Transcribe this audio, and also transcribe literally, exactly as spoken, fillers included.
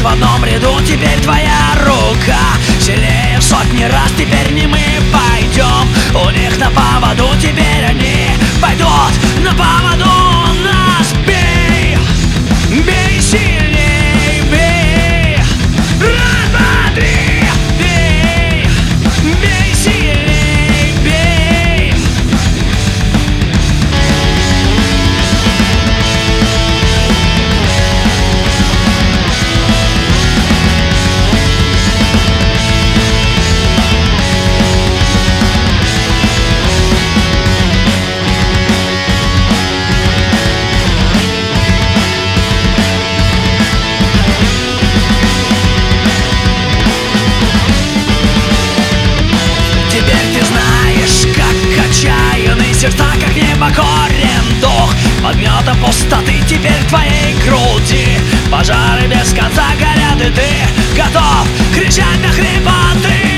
в одном ряду, теперь твоя рука сильнее в сотни раз, теперь не мы пойдем у них на поводу, теперь они пойдут на поводу нас. Бей, бей сильней, бей, раз, два, три, бей, бей сильней, бей. Сердца, как непокорен дух под гнетом пустоты, теперь в твоей груди пожары без конца горят, и ты готов кричать на хрипоты.